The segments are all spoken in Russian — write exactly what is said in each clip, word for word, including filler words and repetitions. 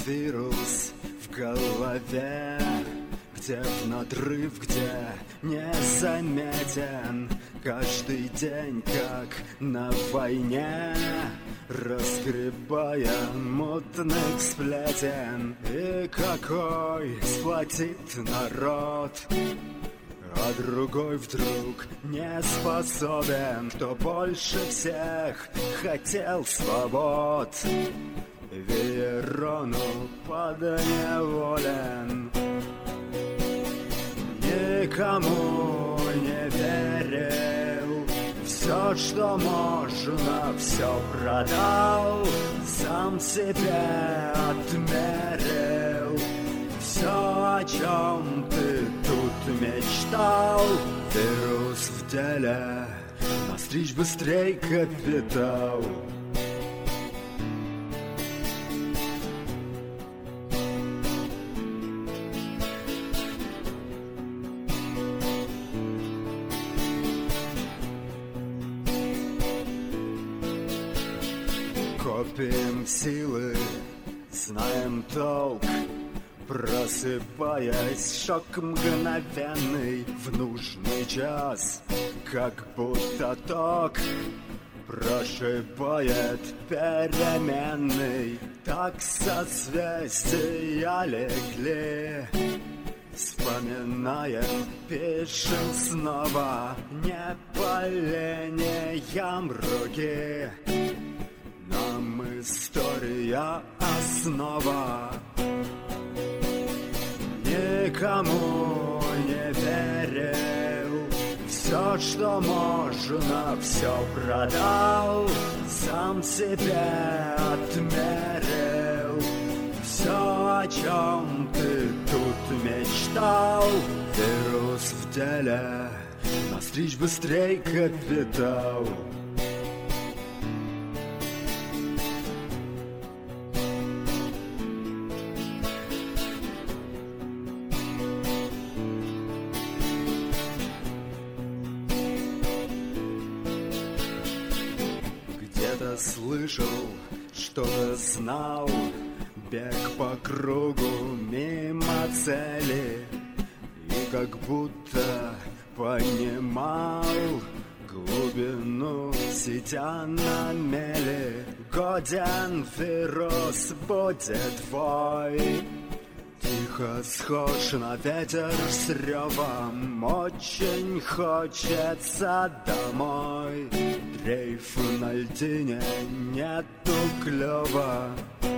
вирус в голове, где в надрыв, где незаметен. Каждый день, как на войне, разгребая мутных сплетен. И какой сплотит народ, а другой вдруг не способен, кто больше всех хотел свобод, Веерону подневолен. Никому не верил, все, что можно, все продал, сам себе отмерил. Все, о чем ты тут мечтал, вирус в деле, настричь быстрей капитал. Копим силы, знаем толк, просыпаясь, шок мгновенный в нужный час, как будто ток прошибает переменный. Так созвездия легли, вспоминаем, пишем снова, не поленяем руки. Нам история основа. Никому не верил, все, что можно, все продал, сам себе отмерил. Все, о чем ты тут мечтал, вирус в деле, настричь быстрей капитал. Где-то слышал, что-то знал, бег по кругу мимо цели, и как будто понимал глубину, сидя на мели. Годен вирус будет твой, тихо схож на ветер с ревом, очень хочется домой. Дрейф на льдине, нету клёва.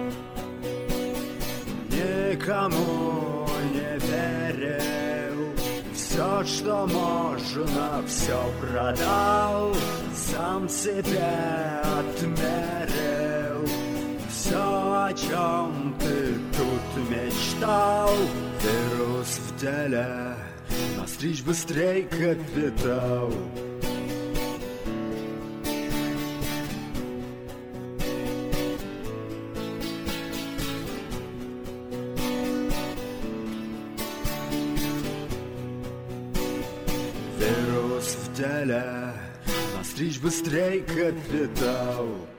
Никому не верил, все, что можно, все продал, сам себе отмерил. Все, о чем ты тут мечтал, вирус в деле, настричь быстрей капитал. Вирус в деле, настричь быстрей капитал.